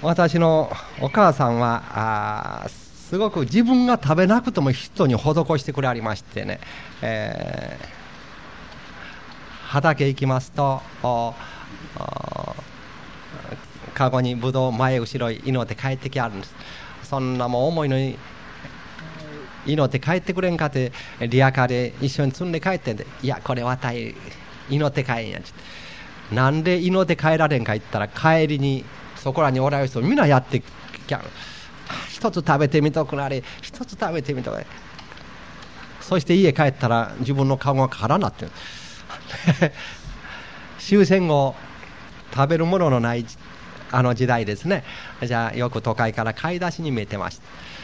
私のお母さんはすごく自分が食べなくても人に施してくれありましてね、畑行きますとカゴにぶどう前後ろ祈って帰ってきあるんです。そんなもん重いのに祈って帰ってくれんかってリアカーで一緒に積んで帰ってんで、いやこれは祈って帰んやんち。なんで祈って帰られんか言ったら、帰りにそこらにおられる人みんなやってきゃる。一つ食べてみとくなれ、一つ食べてみとくなれ。そして家帰ったら自分の顔が空になってる終戦後食べるもののないあの時代ですね。じゃあよく都会から買い出しに見えてました。